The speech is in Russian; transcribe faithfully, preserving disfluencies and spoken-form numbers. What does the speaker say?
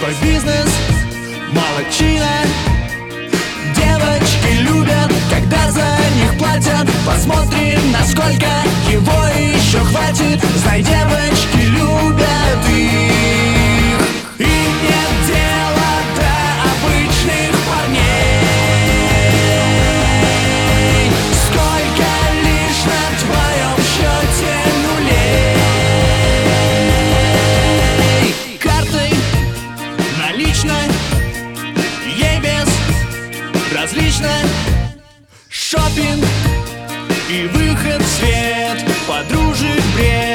свой бизнес, молодчина. Девочки любят, когда за них платят. Посмотрим, насколько его еще хватит. Знай, девочки любят их. И нет дела до обычных парней. Сколько лишь на твоем счете нулей. Картой, наличной, ей без различно. Шопинг и выход в свет, подружек бред.